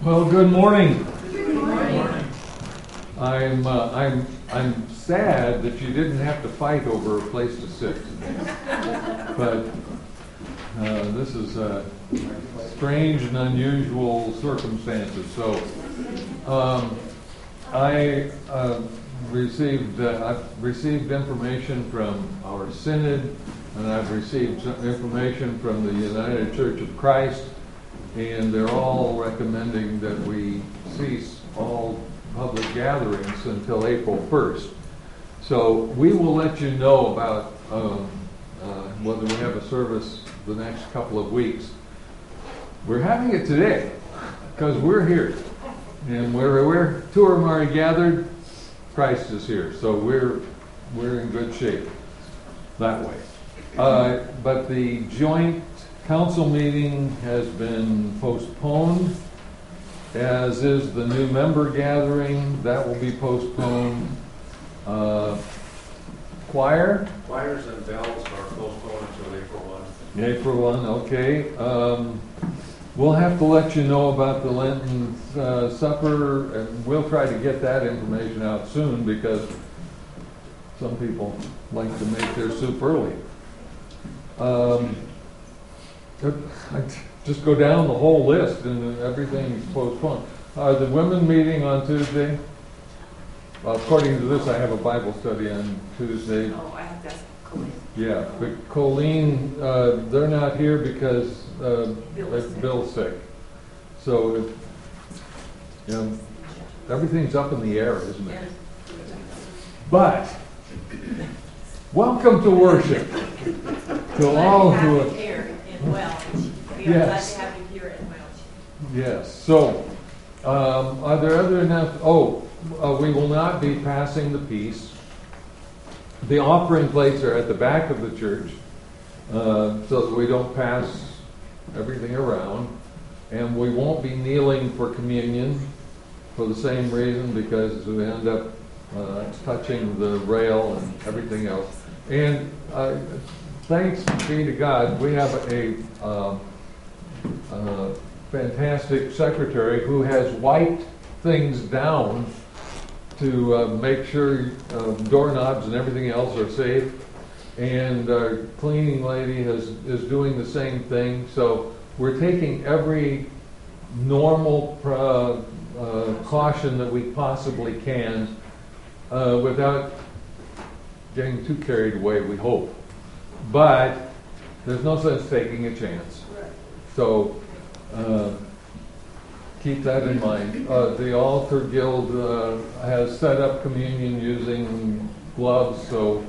Well, good morning. Good morning. I'm sad that you didn't have to fight over a place to sit today. But this is strange and unusual circumstances. So I've received information from our synod, and I've received some information from the United Church of Christ, and they're all recommending that we cease all public gatherings until April 1st. So we will let you know about whether we have a service the next couple of weeks. We're having it today because we're here, and we're two or more gathered, Christ is here. So we're in good shape that way. But the joint council meeting has been postponed, as is the new member gathering. That will be postponed. Choirs and bells are postponed until April 1. April 1, okay. We'll have to let you know about the Lenten supper, and we'll try to get that information out soon because some people like to make their soup early. I just go down the whole list and everything's postponed. The women meeting on Tuesday. According to this, I have a Bible study on Tuesday. Oh, I have to ask Colleen. Yeah, but Colleen, they're not here because Bill's sick. So, everything's up in the air, isn't it? But, welcome to worship. To all who are here in Welch. We are Yes. glad to have you here in Welch. Yes. So, are there other enough? We will not be passing the peace. The offering plates are at the back of the church, so that we don't pass everything around. And we won't be kneeling for communion for the same reason, because we end up touching the rail and everything else. And thanks be to God, we have a fantastic secretary who has wiped things down to make sure doorknobs and everything else are safe. And our cleaning lady is doing the same thing. So we're taking every normal caution that we possibly can without getting too carried away, we hope. But there's no sense taking a chance. So keep that in mind. The Altar Guild has set up communion using gloves, so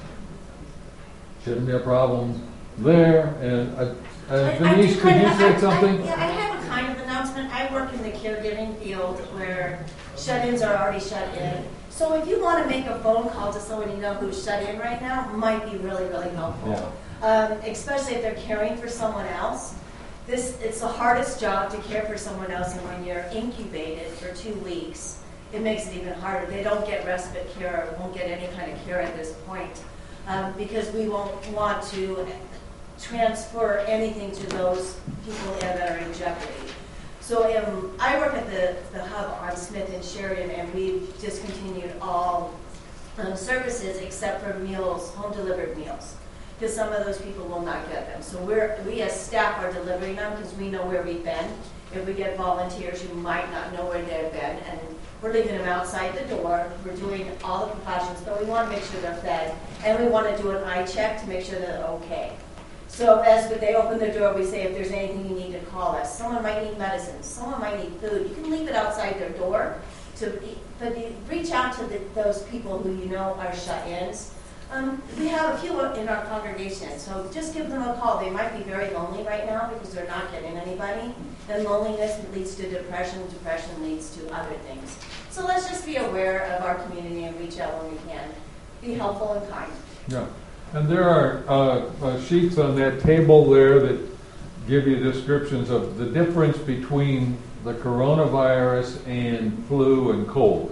shouldn't be a problem there. And Denise, could you say something? I have a kind of announcement. I work in the caregiving field where shut-ins are already shut in. So if you want to make a phone call to someone you know who's shut in right now, might be really, really helpful. Yeah. Especially if they're caring for someone else. It's the hardest job to care for someone else, and when you're incubated for 2 weeks, it makes it even harder. They don't get respite care, or won't get any kind of care at this point, because we won't want to transfer anything to those people that are in jeopardy. So I work at the hub on Smith and Sheridan, and we've discontinued all services except for meals, home-delivered meals, because some of those people will not get them. So we as staff are delivering them because we know where we've been. If we get volunteers, you might not know where they've been, and we're leaving them outside the door. We're doing all the precautions, but we want to make sure they're fed, and we want to do an eye check to make sure they're okay. So as they open the door, we say, if there's anything you need to call us. Someone might need medicine. Someone might need food. You can leave it outside their door, but reach out to those people who you know are shut-ins. We have a few in our congregation, so just give them a call. They might be very lonely right now because they're not getting anybody. And loneliness leads to depression. Depression leads to other things. So let's just be aware of our community and reach out when we can. Be helpful and kind. Yeah. And there are sheets on that table there that give you descriptions of the difference between the coronavirus and flu and cold.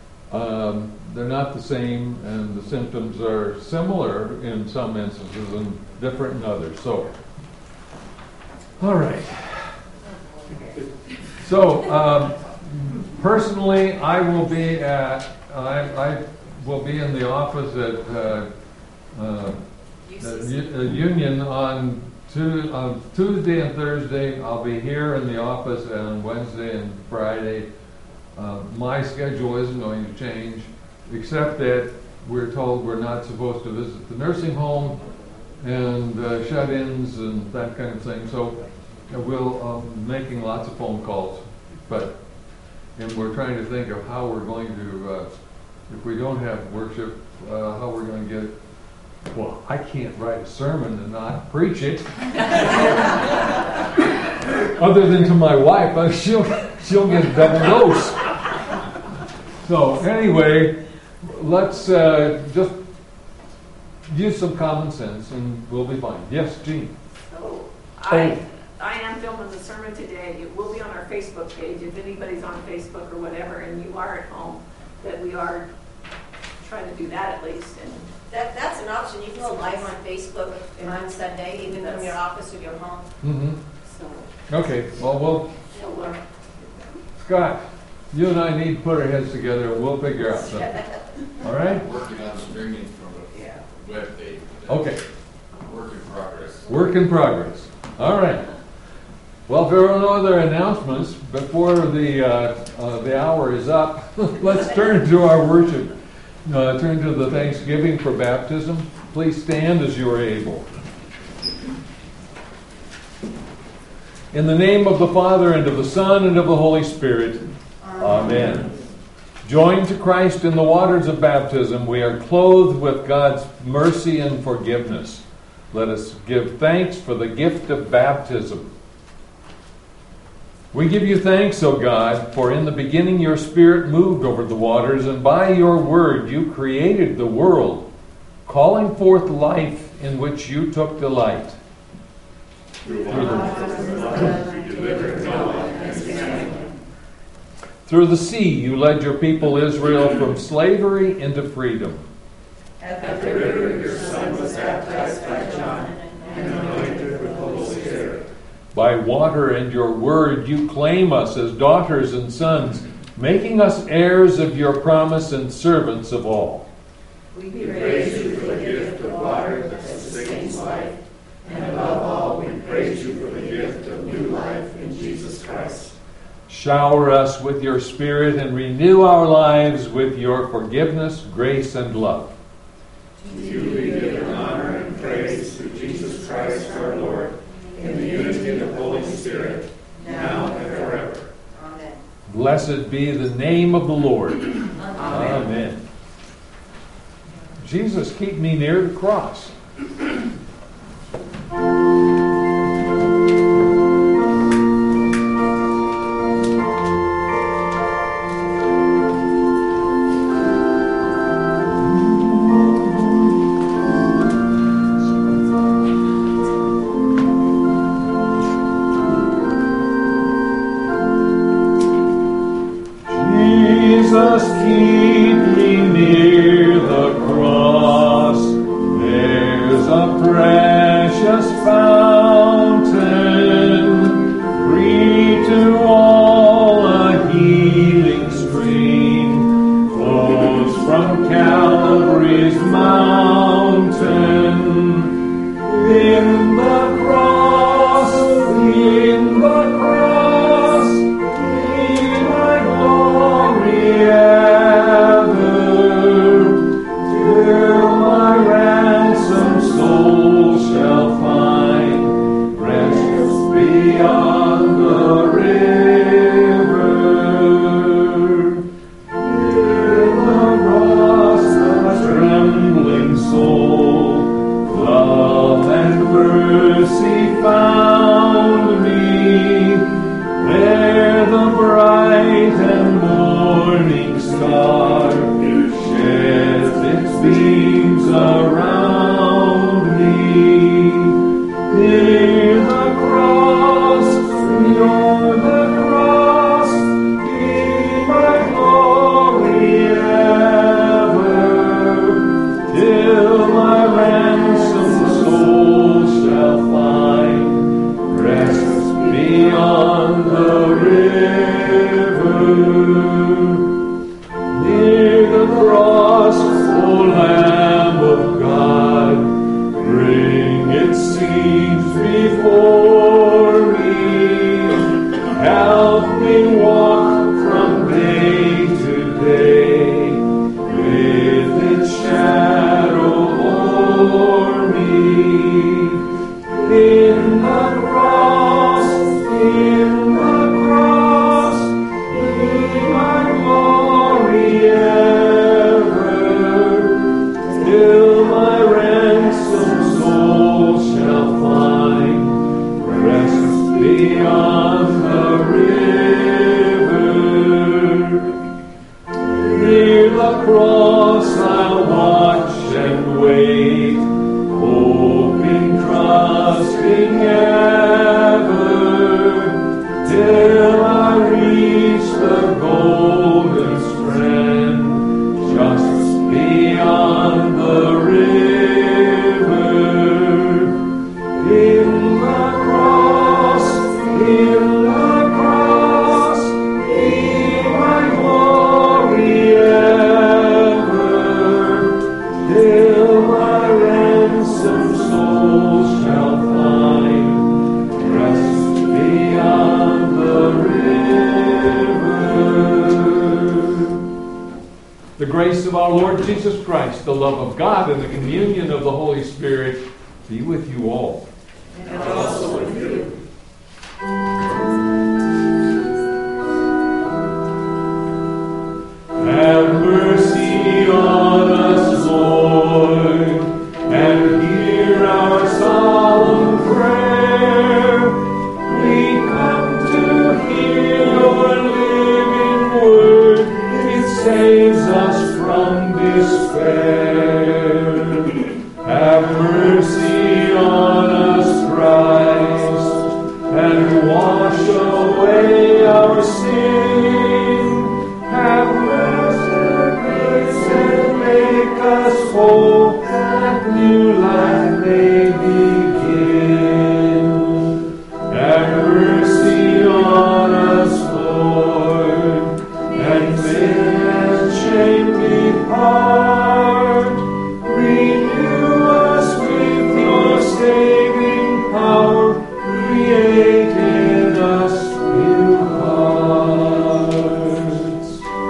They're not the same, and the symptoms are similar in some instances and different in others. So, all right. So, personally, I will be in the office at Union on Tuesday and Thursday. I'll be here in the office on Wednesday and Friday. My schedule isn't going to change, except that we're told we're not supposed to visit the nursing home and shut-ins and that kind of thing. So we'll making lots of phone calls, and we're trying to think of how we're going to, if we don't have worship, how we're going to get. Well, I can't write a sermon and not preach it. Other than to my wife, she'll get a double dose. So anyway, let's just use some common sense and we'll be fine. Yes, Jean. So I am filming the sermon today. It will be on our Facebook page. If anybody's on Facebook or whatever and you are at home, that we are trying to do that at least. And That's an option. You can go live on Facebook on Sunday, even from your office or your home. Mm-hmm. so Okay, well, we'll Scott, you and I need to put our heads together and we'll figure out something. All right? Working on streaming from a web page. Okay. Work in progress. Work in progress. All right. Well, if there are no other announcements before the hour is up, let's turn to our worship. Turn to the Thanksgiving for baptism. Please stand as you are able. In the name of the Father, and of the Son, and of the Holy Spirit. Amen. Joined to Christ in the waters of baptism, we are clothed with God's mercy and forgiveness. Let us give thanks for the gift of baptism. We give you thanks, O God, for in the beginning your Spirit moved over the waters, and by your word you created the world, calling forth life in which you took delight. Through the sea you led your people Israel from slavery into freedom. At the river your son was baptized by John and anointed with the Holy Spirit. By water and your word you claim us as daughters and sons, making us heirs of your promise and servants of all. We praise you for the gift of water that sustains life, and above all we praise you for the gift of new life in Jesus Christ. Shower us with your Spirit and renew our lives with your forgiveness, grace, and love. To you be given honor and praise through Jesus Christ our Lord, in the unity of the Holy Spirit, now and forever. Amen. Blessed be the name of the Lord. Amen. Amen. Jesus, keep me near the cross. Jesus, keep me near the cross. There's a precious fountain, free to all, a healing stream, flows from Calvary's mountain. In the cross, in the cross, be my glory ever, till my ransomed soul shall find rest beyond the river. In the cross, a trembling soul, love and mercy found me. There the bright and morning star sheds its beams around me. Near the cross, beyond the cross, be my glory ever, till my ransomed soul shall find Jesus Christ, the love of God, and the communion of the Holy Spirit be with you all. And also with you. Have mercy on us, Lord, and hear our solemn prayer. We come to hear your living word. It saves us from despair. Have mercy on us, Christ, and wash away our sin. Have mercy, grace, and make us whole, that new life may begin. Have mercy on us, Lord, and may shame depart. Renew us with your saving power. Create in us new hearts.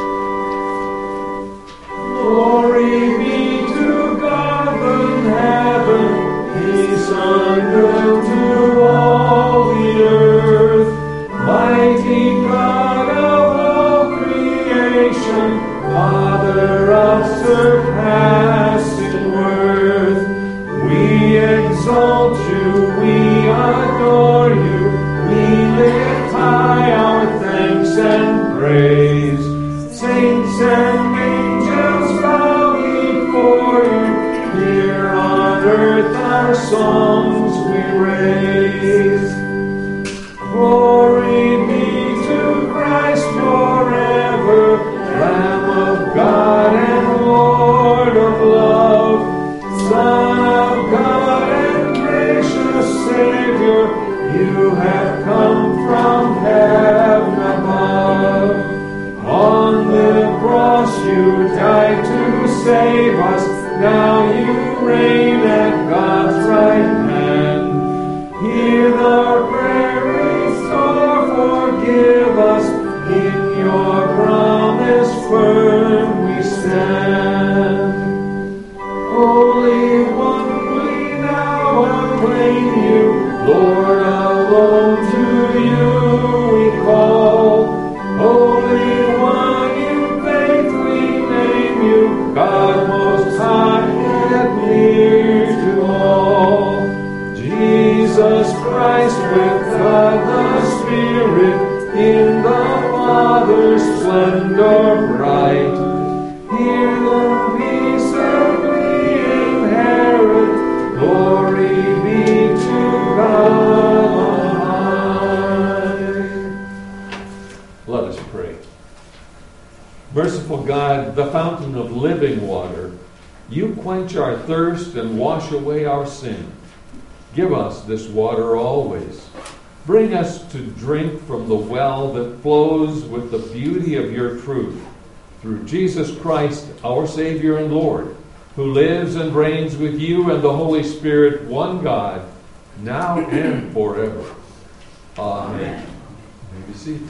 Glory be to God in heaven, peace on earth to all the earth. Mighty God of all creation, Father of surpassing worth, we exalt you, we adore you, we lift high our thanks and praise. Saints and angels bow before you, here on earth our songs we raise. Glory be to Christ forever, Lamb of God and Lord of love, Son of God and gracious Savior, you have come from heaven above. On the cross you died to save us, now you reign at God's right hand. Hear our prayer, restore, forgive us, in your promise firm we stand. Holy One, we now acclaim you, Lord alone, to you we call. Holy One, in faith we name you, God most high and near to all. Jesus Christ with God the Spirit, in the Father's splendor bright. Hear the peace that we inherit. Glory be to God on high. Let us pray. Merciful God, the fountain of living water, you quench our thirst and wash away our sin. Give us this water always. Bring us to drink from the well that flows with the beauty of your truth. Through Jesus Christ, our Savior and Lord, who lives and reigns with you and the Holy Spirit, one God, now and forever. Amen. You may be seated.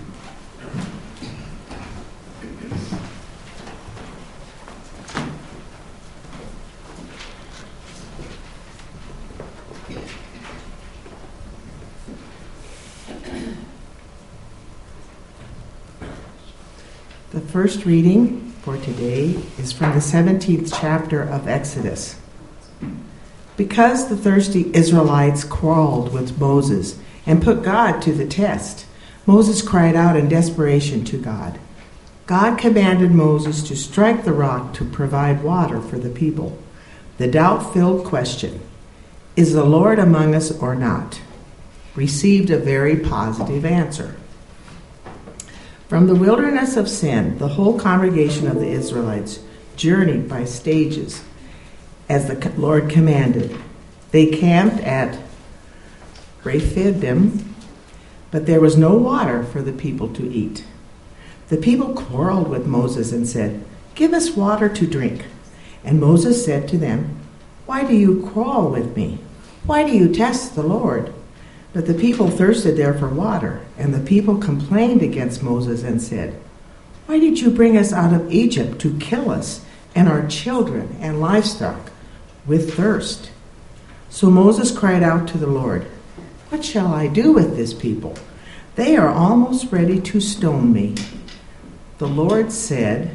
The first reading for today is from the 17th chapter of Exodus. Because the thirsty Israelites quarreled with Moses and put God to the test, Moses cried out in desperation to God. God commanded Moses to strike the rock to provide water for the people. The doubt-filled question, "Is the Lord among us or not?" received a very positive answer. From the wilderness of sin, the whole congregation of the Israelites journeyed by stages as the Lord commanded. They camped at Rephidim, but there was no water for the people to eat. The people quarreled with Moses and said, "Give us water to drink." And Moses said to them, "Why do you quarrel with me? Why do you test the Lord?" But the people thirsted there for water, and the people complained against Moses and said, "Why did you bring us out of Egypt to kill us and our children and livestock with thirst?" So Moses cried out to the Lord, "What shall I do with this people? They are almost ready to stone me." The Lord said,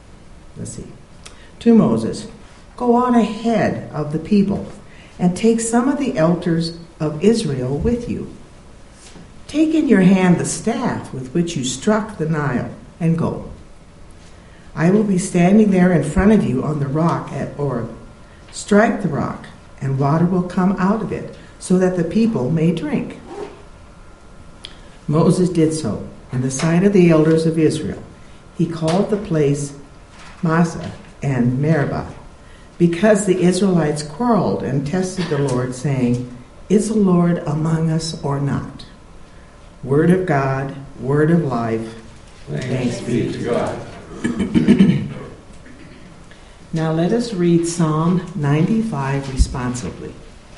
to Moses, "Go on ahead of the people and take some of the elders of Israel with you. Take in your hand the staff with which you struck the Nile and go. I will be standing there in front of you on the rock at Oreb. Strike the rock, and water will come out of it, so that the people may drink." Moses did so in the sight of the elders of Israel. He called the place Massah and Meribah, because the Israelites quarreled and tested the Lord, saying, "Is the Lord among us or not?" Word of God, word of life. Thanks be to God. Now let us read Psalm 95 responsively.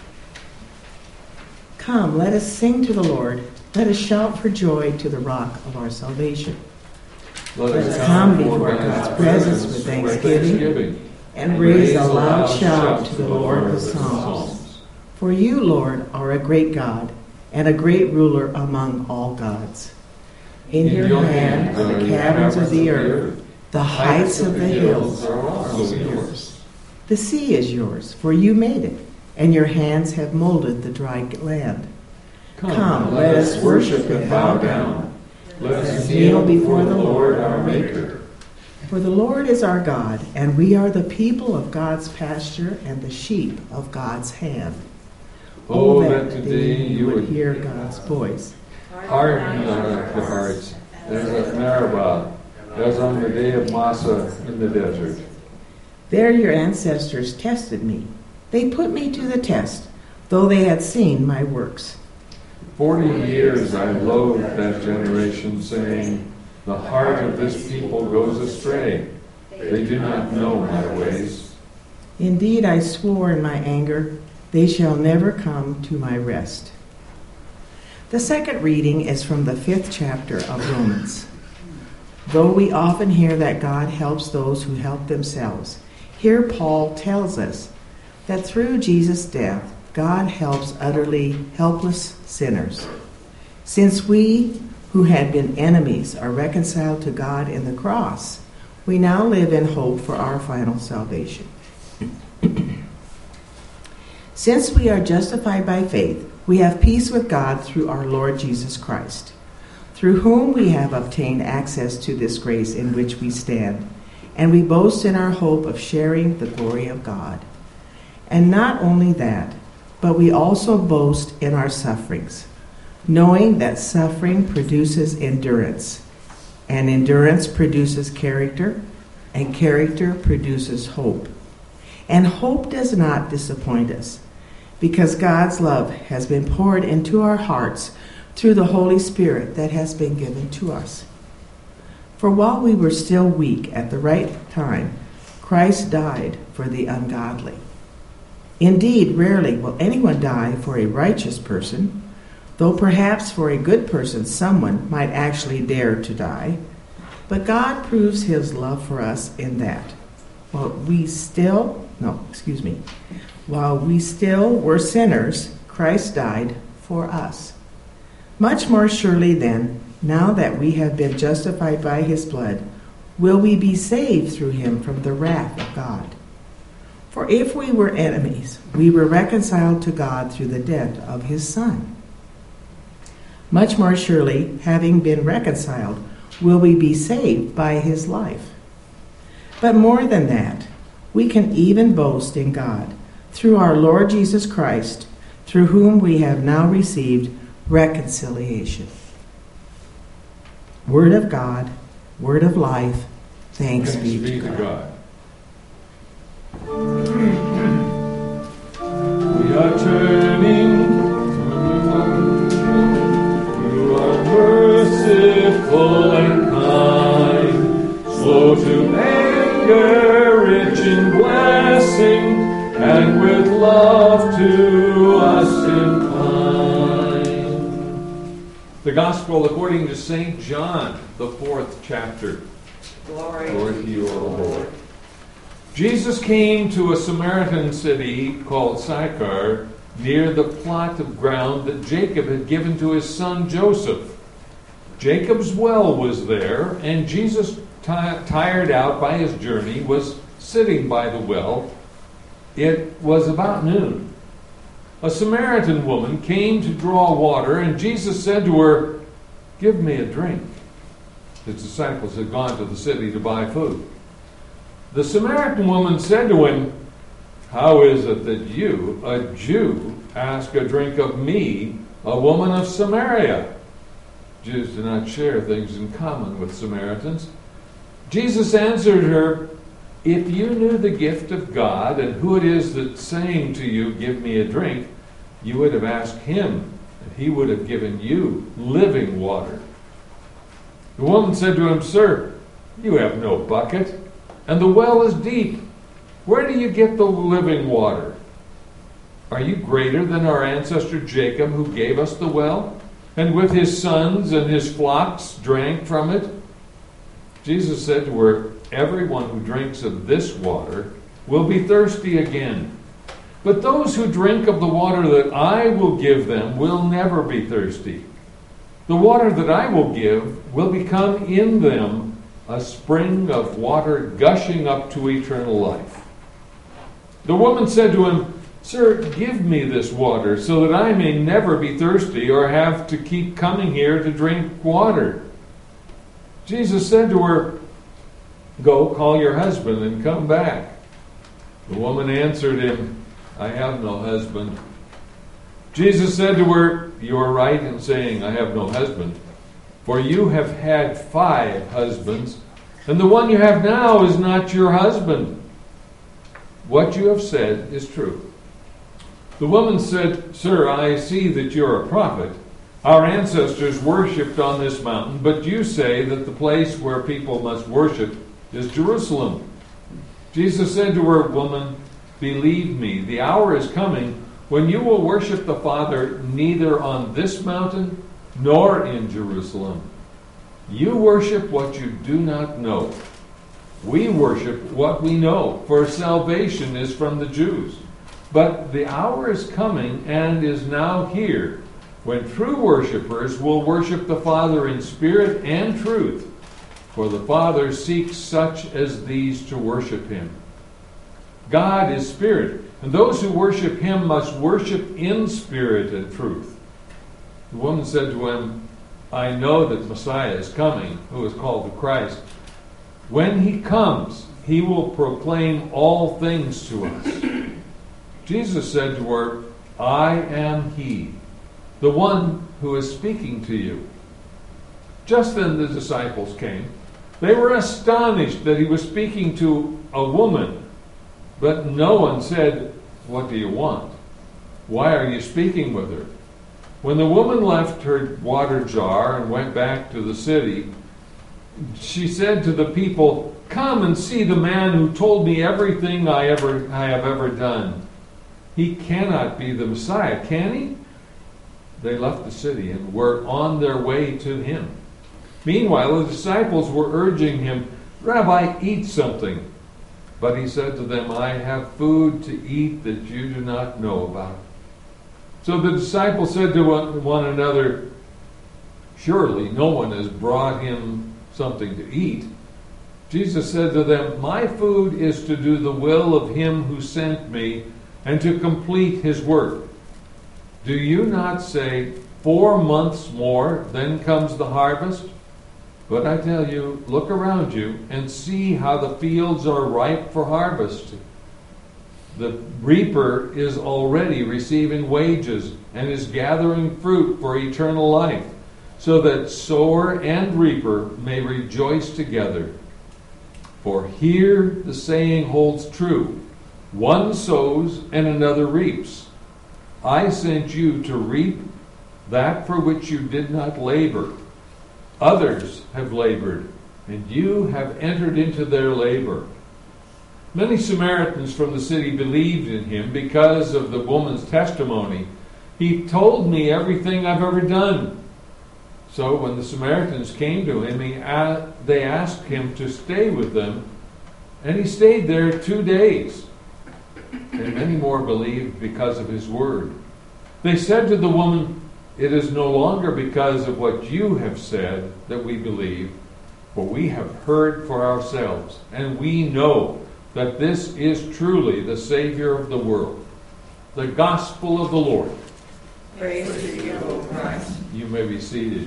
Come, let us sing to the Lord. Let us shout for joy to the rock of our salvation. Let us come before God's presence with thanksgiving and raise a loud shout to the Lord with psalms. For you, Lord, are a great God and a great ruler among all gods. In your hand are the caverns of the earth, the heights of the hills are also yours. The sea is yours, for you made it, and your hands have molded the dry land. Come, let us worship and bow down. Let us kneel before the Lord our Maker. For the Lord is our God, and we are the people of God's pasture and the sheep of God's hand. Oh, that today you would hear God's voice. Harden not your hearts, as at Meribah, as on the day of Massah in the desert. There your ancestors tested me. They put me to the test, though they had seen my works. 40 years I loathed that generation, saying, "The heart of this people goes astray. They do not know my ways." Indeed, I swore in my anger, they shall never come to my rest. The second reading is from the 5th chapter of Romans. Though we often hear that God helps those who help themselves, here Paul tells us that through Jesus' death, God helps utterly helpless sinners. Since we who had been enemies are reconciled to God in the cross, we now live in hope for our final salvation. Since we are justified by faith, we have peace with God through our Lord Jesus Christ, through whom we have obtained access to this grace in which we stand, and we boast in our hope of sharing the glory of God. And not only that, but we also boast in our sufferings, knowing that suffering produces endurance, and endurance produces character, and character produces hope. And hope does not disappoint us, because God's love has been poured into our hearts through the Holy Spirit that has been given to us. For while we were still weak at the right time, Christ died for the ungodly. Indeed, rarely will anyone die for a righteous person, though perhaps for a good person someone might actually dare to die. But God proves his love for us in that, while we still were sinners, Christ died for us. Much more surely then, now that we have been justified by his blood, will we be saved through him from the wrath of God. For if we were enemies, we were reconciled to God through the death of his Son. Much more surely, having been reconciled, will we be saved by his life. But more than that, we can even boast in God through our Lord Jesus Christ, through whom we have now received reconciliation. Word of God, word of life, thanks be to God. We are turning. You are merciful and kind, slow to anger, rich in blessing, and with love to us inclined. The Gospel according to St. John, the 4th chapter. Glory to you, O Lord. Jesus came to a Samaritan city called Sychar, near the plot of ground that Jacob had given to his son Joseph. Jacob's well was there, and Jesus, tired out by his journey, was sitting by the well. It was about noon. A Samaritan woman came to draw water, and Jesus said to her, "Give me a drink." His disciples had gone to the city to buy food. The Samaritan woman said to him, "How is it that you, a Jew, ask a drink of me, a woman of Samaria?" Jews do not share things in common with Samaritans. Jesus answered her, "If you knew the gift of God and who it is that's saying to you, 'Give me a drink,' you would have asked him, and he would have given you living water." The woman said to him, "Sir, you have no bucket, and the well is deep. Where do you get the living water? Are you greater than our ancestor Jacob, who gave us the well, and with his sons and his flocks drank from it?" Jesus said to her, "Everyone who drinks of this water will be thirsty again. But those who drink of the water that I will give them will never be thirsty. The water that I will give will become in them a spring of water gushing up to eternal life." The woman said to him, "Sir, give me this water so that I may never be thirsty or have to keep coming here to drink water." Jesus said to her, "Go, call your husband and come back." The woman answered him, "I have no husband." Jesus said to her, "You are right in saying, 'I have no husband,' for you have had 5 husbands, and the one you have now is not your husband. What you have said is true." The woman said, "Sir, I see that you are a prophet. Our ancestors worshipped on this mountain, but you say that the place where people must worship is Jerusalem." Jesus said to her, "Woman, believe me, the hour is coming when you will worship the Father neither on this mountain nor in Jerusalem. You worship what you do not know. We worship what we know, for salvation is from the Jews. But the hour is coming and is now here when true worshipers will worship the Father in spirit and truth, for the Father seeks such as these to worship him. God is spirit, and those who worship him must worship in spirit and truth." The woman said to him, "I know that Messiah is coming, who is called the Christ. When he comes, he will proclaim all things to us." Jesus said to her, "I am he, the one who is speaking to you." Just then the disciples came. They were astonished that he was speaking to a woman, but no one said, "What do you want? Why are you speaking with her?" When the woman left her water jar and went back to the city, she said to the people, "Come and see the man who told me everything I have ever done. He cannot be the Messiah, can he?" They left the city and were on their way to him. Meanwhile, the disciples were urging him, "Rabbi, eat something." But he said to them, "I have food to eat that you do not know about." So the disciples said to one another, "Surely no one has brought him something to eat." Jesus said to them, "My food is to do the will of him who sent me and to complete his work. Do you not say, 4 months more, then comes the harvest? But I tell you, look around you and see how the fields are ripe for harvest. The reaper is already receiving wages and is gathering fruit for eternal life, so that sower and reaper may rejoice together. For here the saying holds true, one sows and another reaps. I sent you to reap that for which you did not labor. Others have labored, and you have entered into their labor." Many Samaritans from the city believed in him because of the woman's testimony. "He told me everything I've ever done." So when the Samaritans came to him, they asked him to stay with them, and he stayed there 2 days. And many more believed because of his word. They said to the woman, "It is no longer because of what you have said that we believe, for we have heard for ourselves, and we know that this is truly the Savior of the world." The gospel of the Lord. Praise to you, O Christ. You may be seated.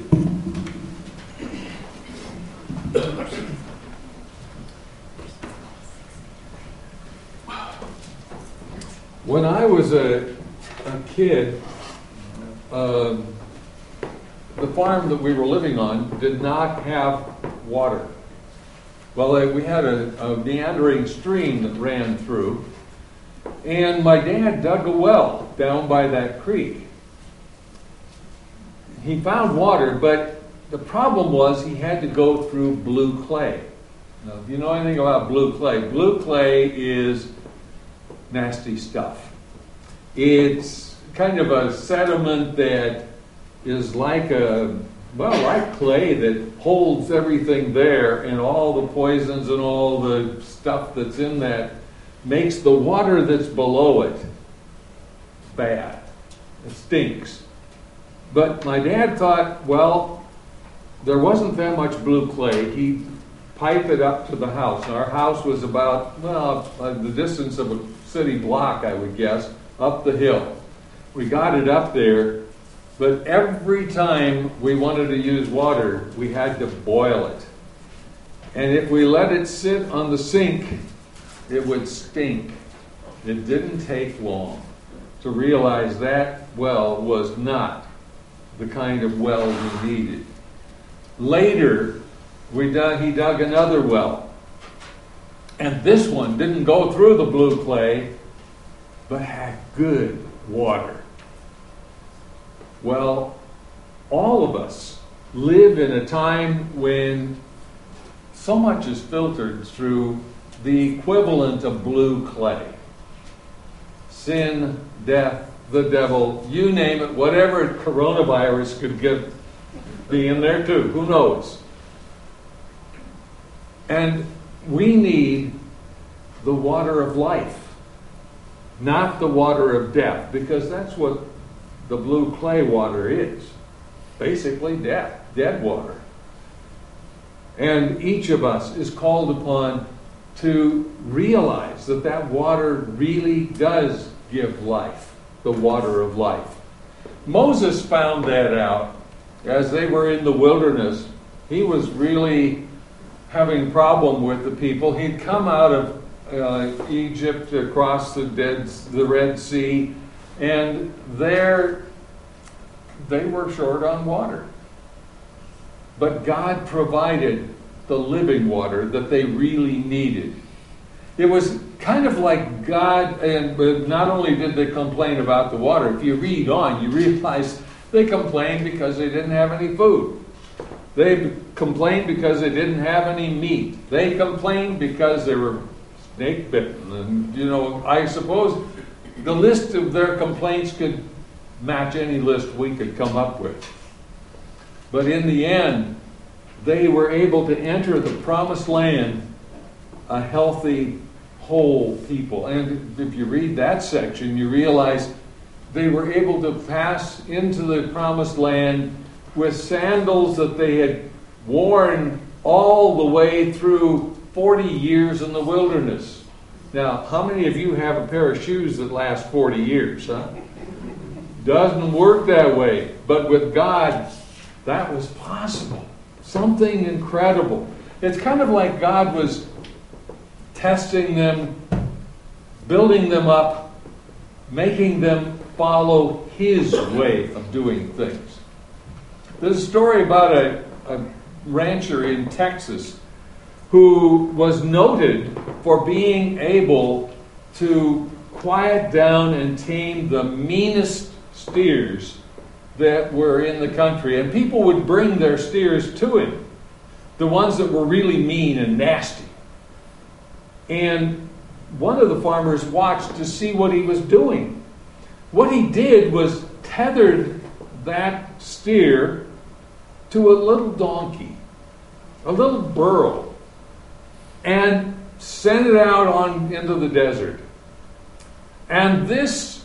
When I was a kid, the farm that we were living on did not have water. Well, we had a meandering stream that ran through, and my dad dug a well down by that creek. He found water, but the problem was he had to go through blue clay. Now, if you know anything about blue clay is nasty stuff. It's kind of a sediment that is like clay that holds everything there, and all the poisons and all the stuff that's in that makes the water that's below it bad. It stinks. But my dad thought, well, there wasn't that much blue clay. He'd pipe it up to the house. Our house was about, the distance of a city block, I would guess, up the hill. We got it up there, but every time we wanted to use water, we had to boil it. And if we let it sit on the sink, it would stink. It didn't take long to realize that well was not the kind of well we needed. Later, he dug another well. And this one didn't go through the blue clay, but had good water. Well, all of us live in a time when so much is filtered through the equivalent of blue clay. Sin, death, the devil, you name it, whatever coronavirus could be in there too. Who knows? And we need the water of life, not the water of death, because that's what the blue clay water is. Basically death, dead water. And each of us is called upon to realize that that water really does give life, the water of life. Moses found that out as they were in the wilderness. He was really having a problem with the people. He'd come out of Egypt across the Red Sea, and there they were short on water. But God provided the living water that they really needed. It was kind of like God, but not only did they complain about the water, if you read on, you realize they complained because they didn't have any food. They complained because they didn't have any meat. They complained because they were snake bitten. And, I suppose the list of their complaints could match any list we could come up with. But in the end, they were able to enter the promised land a healthy, whole people. And if you read that section, you realize they were able to pass into the promised land with sandals that they had worn all the way through 40 years in the wilderness. Now, how many of you have a pair of shoes that last 40 years, huh? Doesn't work that way. But with God, that was possible. Something incredible. It's kind of like God was testing them, building them up, making them follow His way of doing things. There's a story about a rancher in Texas who was noted for being able to quiet down and tame the meanest steers that were in the country. And people would bring their steers to him, the ones that were really mean and nasty. And one of the farmers watched to see what he was doing. What he did was tethered that steer to a little donkey, a little burro, and sent it out into the desert. And this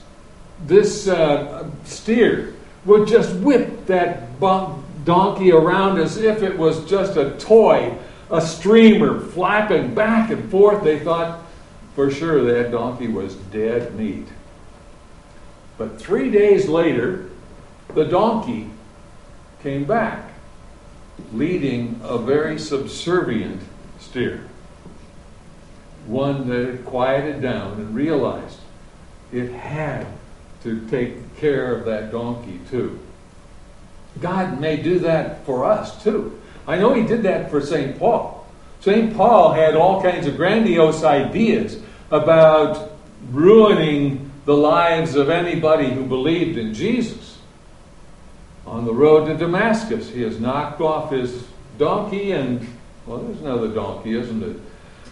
steer would just whip that donkey around as if it was just a toy, a streamer flapping back and forth. They thought for sure that donkey was dead meat. But 3 days later, the donkey came back, leading a very subservient steer. One that had quieted down and realized it had to take care of that donkey too. God may do that for us too. I know He did that for St. Paul. St. Paul had all kinds of grandiose ideas about ruining the lives of anybody who believed in Jesus. On the road to Damascus, he has knocked off his donkey and, well, there's another donkey, isn't it?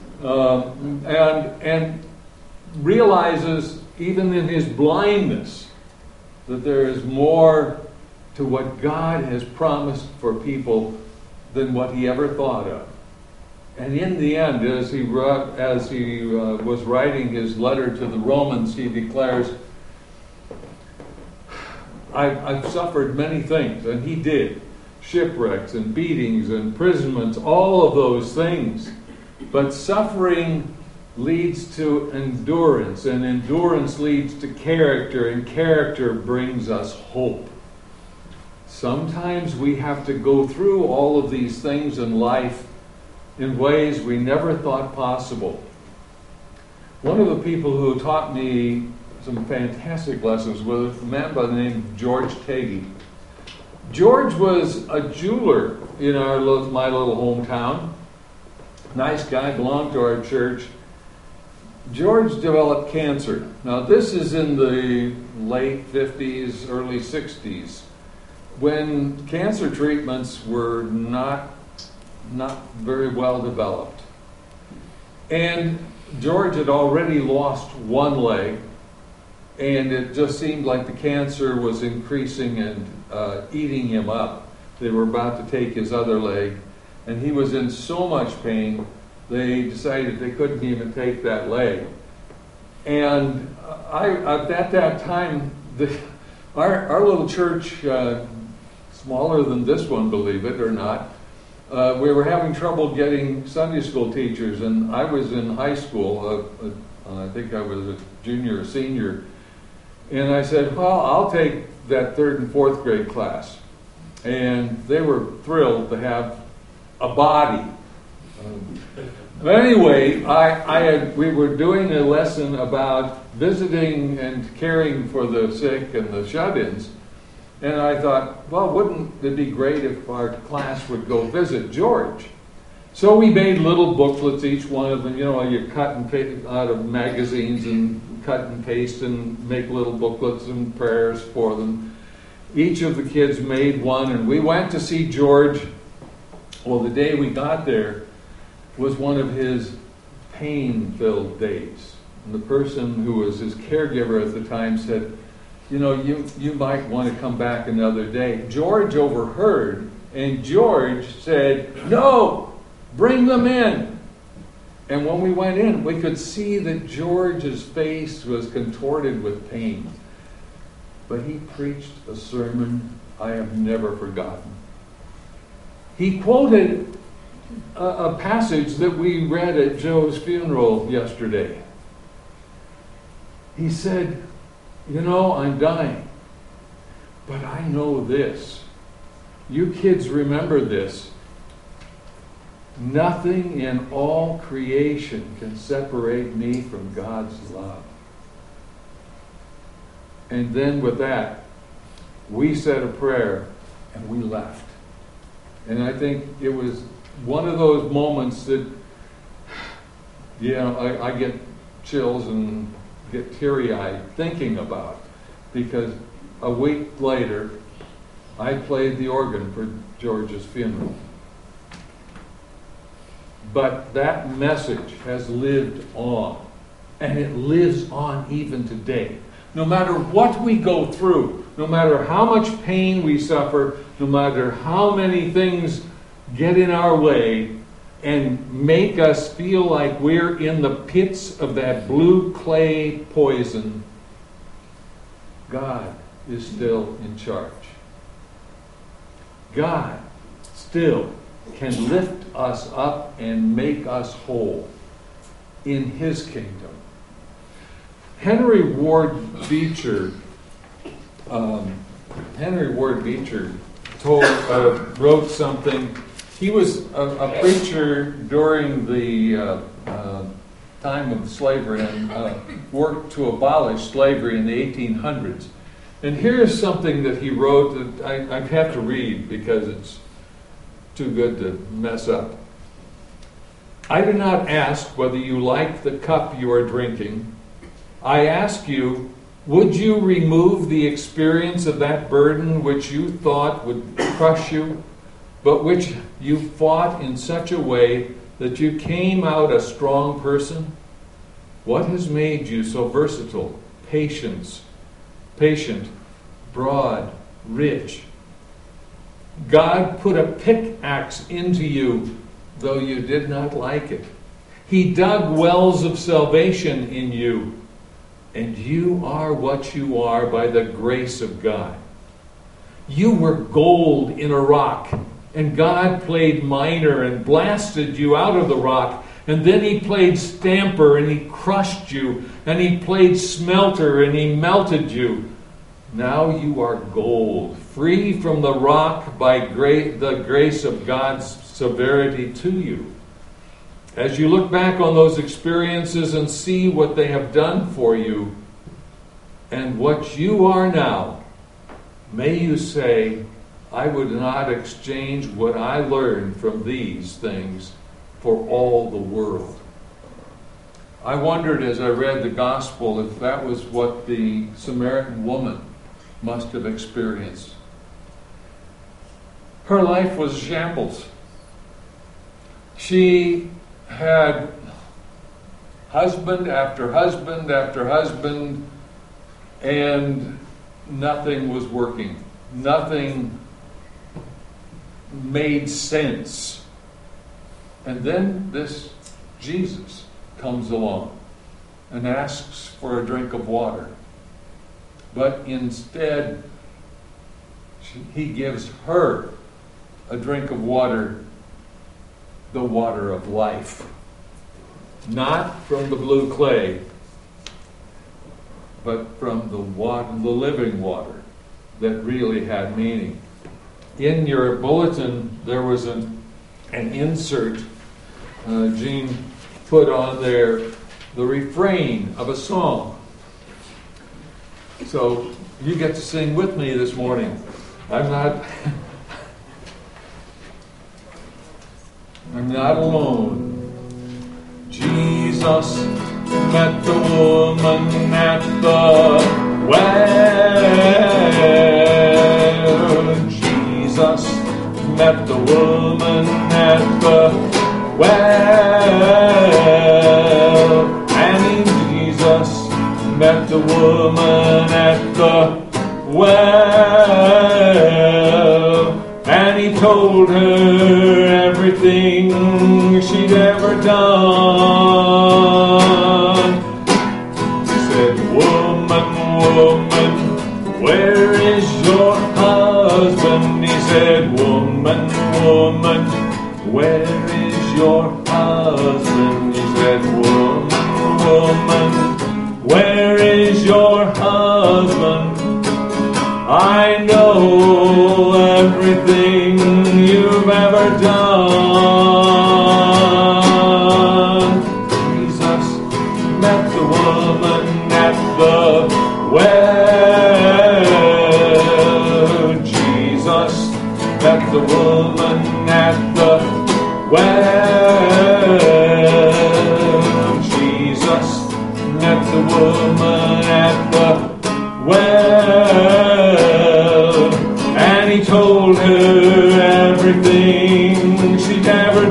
And realizes, even in his blindness, that there is more to what God has promised for people than what he ever thought of. And in the end, as he was writing his letter to the Romans, he declares, I've suffered many things, and he did. Shipwrecks and beatings and imprisonments, all of those things. But suffering leads to endurance, and endurance leads to character, and character brings us hope. Sometimes we have to go through all of these things in life in ways we never thought possible. One of the people who taught me some fantastic lessons was a man by the name of George Tagey. George was a jeweler in my little hometown. Nice guy, belonged to our church. George developed cancer. Now, this is in the late 50s, early 60s, when cancer treatments were not very well developed. And George had already lost one leg, and it just seemed like the cancer was increasing and eating him up. They were about to take his other leg, and he was in so much pain, they decided they couldn't even take that leg. And at that time, our little church, smaller than this one, believe it or not, we were having trouble getting Sunday school teachers, and I was in high school. I think I was a junior or senior. And I said, well, I'll take that 3rd and 4th grade class. And they were thrilled to have a body. But anyway, we were doing a lesson about visiting and caring for the sick and the shut-ins. And I thought, well, wouldn't it be great if our class would go visit George? So we made little booklets, each one of them, you cut and paste out of magazines and cut and paste and make little booklets and prayers for them. Each of the kids made one, and we went to see George. Well, the day we got there was one of his pain-filled days. And the person who was his caregiver at the time said, you might want to come back another day. George overheard, and George said, no, bring them in. And when we went in, we could see that George's face was contorted with pain. But he preached a sermon I have never forgotten. He quoted a passage that we read at Joe's funeral yesterday. He said, you know, I'm dying, but I know this. You kids remember this. Nothing in all creation can separate me from God's love. And then with that, we said a prayer and we left. And I think it was one of those moments that, you know, I get chills and get teary-eyed thinking about. Because a week later, I played the organ for George's funeral. But that message has lived on. And it lives on even today. No matter what we go through, no matter how much pain we suffer, no matter how many things get in our way and make us feel like we're in the pits of that blue clay poison, God is still in charge. God still can lift us up and make us whole in His kingdom. Henry Ward Beecher wrote something. He was a preacher during the time of slavery and worked to abolish slavery in the 1800s. And here's something that he wrote that I have to read because it's too good to mess up. I do not ask whether you like the cup you are drinking. I ask you, would you remove the experience of that burden which you thought would crush you, but which you fought in such a way that you came out a strong person? What has made you so versatile, patient, broad, rich? God put a pickaxe into you, though you did not like it. He dug wells of salvation in you. And you are what you are by the grace of God. You were gold in a rock, and God played miner and blasted you out of the rock. And then He played stamper and He crushed you. And He played smelter and He melted you. Now you are gold, free from the rock by the grace of God's severity to you. As you look back on those experiences and see what they have done for you and what you are now, may you say, I would not exchange what I learned from these things for all the world. I wondered as I read the gospel if that was what the Samaritan woman must have experienced. Her life was shambles. She had husband after husband after husband, and nothing was working. Nothing made sense. And then this Jesus comes along and asks for a drink of water. But instead, He gives her a drink of water, the water of life. Not from the blue clay, but from the living water that really had meaning. In your bulletin, there was an insert. Jean put on there the refrain of a song. So you get to sing with me this morning. I'm not alone. Jesus met the woman at the well. Jesus met the woman at the well. And Jesus met the woman at the well. And He told her everything she'd ever done. He said, woman, woman, where is your husband? He said, woman, woman, where is your husband? He said, woman, where is your husband? I know everything you've ever done. Jesus met the woman at the well. Jesus met the woman at the well. Jesus met the woman at the well. And he told her everything she'd ever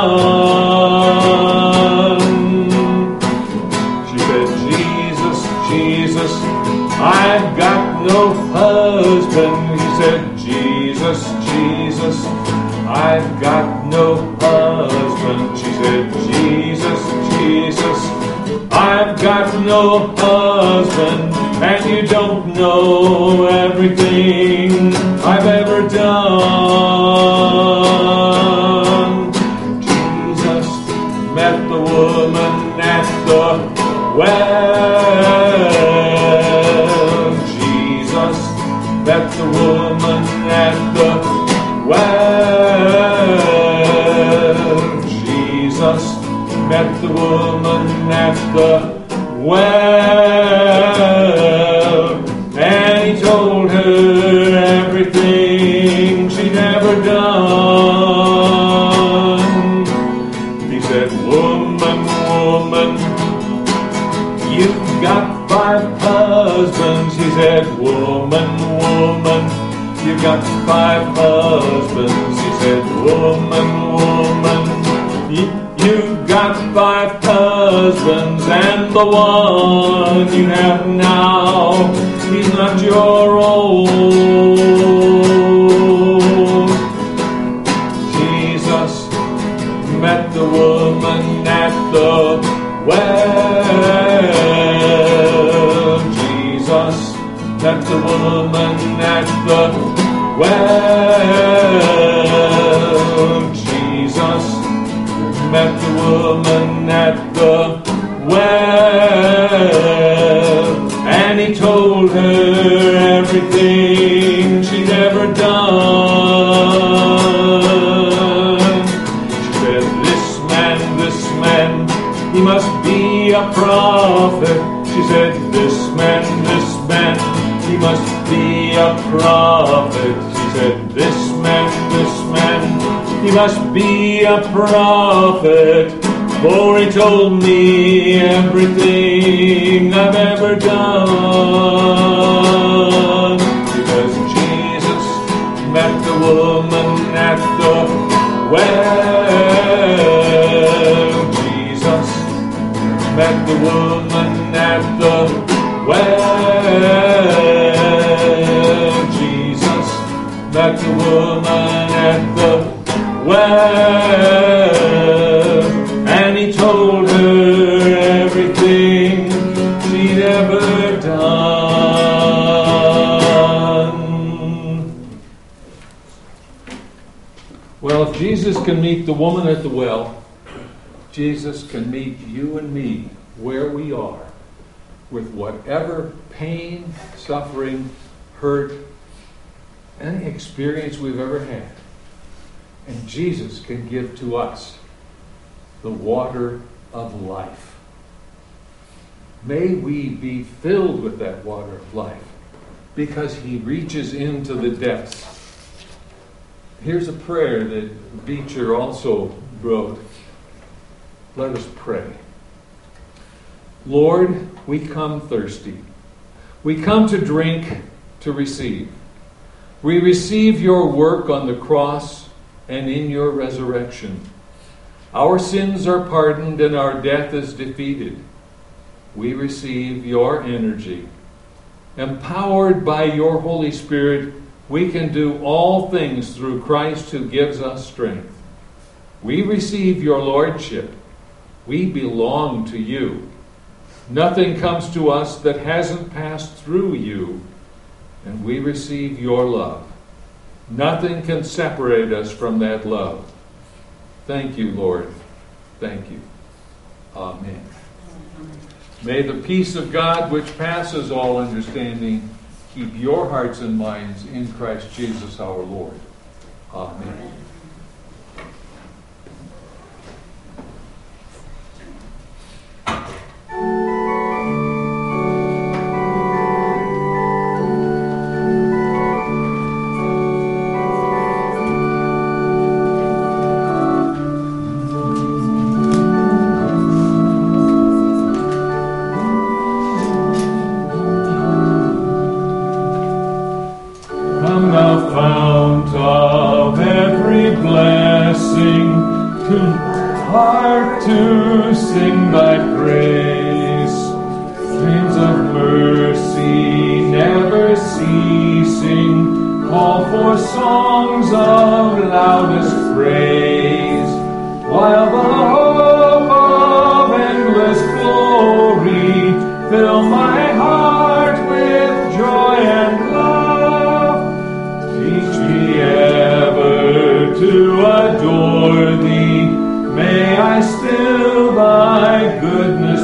done. She said, Jesus, Jesus, I've got no husband. He said, Jesus, Jesus, I've got no husband. She said, Jesus, Jesus, I've got no husband. And you don't know everything I've ever done. Jesus met the woman at the well. Jesus met the woman at the well. Jesus met the woman at the well, and he told her everything she'd ever done. He said, woman, woman, you've got 5 husbands. He said, woman, woman, you've got 5 husbands. He said, woman, woman, you've got 5 husbands, and the one you have now, he's not your own. Jesus met the woman at the well. Jesus met the woman at the well. Jesus met the woman at the well, and he told her everything she'd ever done. She said, this man, he must be a prophet. She said, this man, he must be a prophet. She said, this man, he must be a prophet, for he told me everything I've ever done. Because Jesus met the woman at the well. Jesus met the woman at the well. Jesus met the woman at the well, and he told her everything she'd ever done. Well, if Jesus can meet the woman at the well, Jesus can meet you and me where we are, with whatever pain, suffering, hurt, any experience we've ever had. And Jesus can give to us the water of life. May we be filled with that water of life, because he reaches into the depths. Here's a prayer that Beecher also wrote. Let us pray. Lord, we come thirsty. We come to drink, to receive. We receive your work on the cross and in your resurrection. Our sins are pardoned and our death is defeated. We receive your energy. Empowered by your Holy Spirit, we can do all things through Christ who gives us strength. We receive your lordship. We belong to you. Nothing comes to us that hasn't passed through you, and we receive your love. Nothing can separate us from that love. Thank you, Lord. Thank you. Amen. May the peace of God, which passes all understanding, keep your hearts and minds in Christ Jesus our Lord. Amen. Come thou fount of every blessing, to heart to sing thy praise. Streams of mercy never ceasing, call for songs of loudest praise. While the hope of endless glory fill my heart with joy and love, teach me ever to adore thee. May I still thy goodness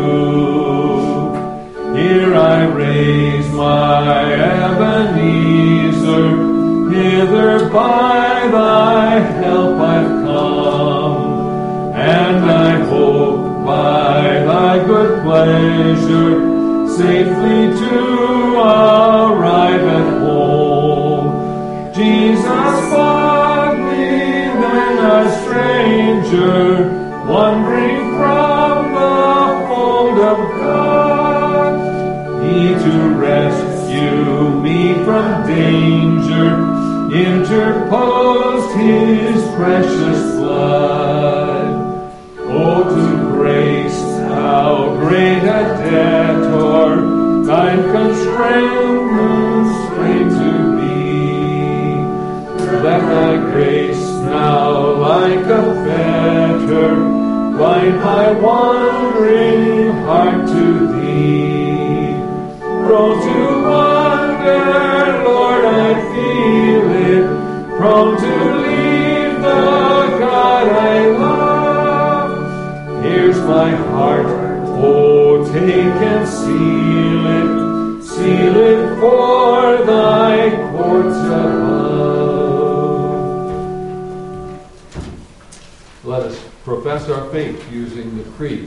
prove. Here I raise my Ebenezer, hither by thy help I've come, and I hope by thy good pleasure safely to arrive at home. Jesus bought me then a stranger, wandering from the fold of God. He to rescue me from danger interposed his precious blood. Oh, to grace how great a debtor kind constraint to be. Let thy grace now like a fetter bind my wandering heart to thee. Prone to wander, Lord, I feel it, prone to leave the God I love. Here's my heart, oh, take and seal it for thy courts above. Let us profess our faith using the Creed.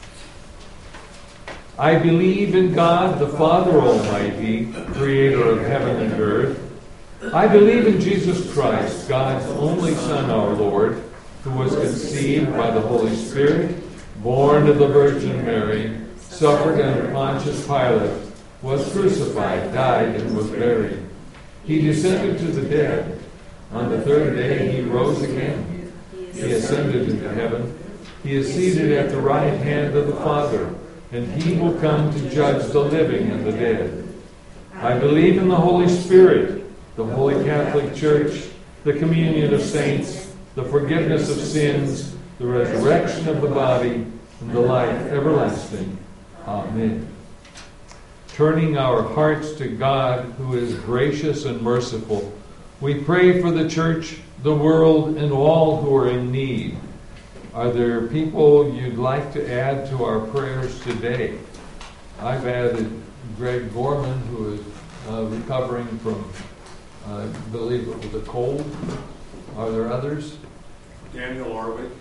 I believe in God, the Father Almighty, creator of heaven and earth. I believe in Jesus Christ, God's only Son, our Lord, who was conceived by the Holy Spirit, born of the Virgin Mary, suffered under Pontius Pilate, was crucified, died, and was buried. He descended to the dead. On the third day he rose again. He ascended into heaven. He is seated at the right hand of the Father, and he will come to judge the living and the dead. I believe in the Holy Spirit, the Holy Catholic Church, the communion of saints, the forgiveness of sins, the resurrection of the body, and the life everlasting. Amen. Turning our hearts to God, who is gracious and merciful, we pray for the church, the world, and all who are in need. Are there people you'd like to add to our prayers today? I've added Greg Gorman, who is recovering from, I believe it was a cold. Are there others? Daniel Orwick.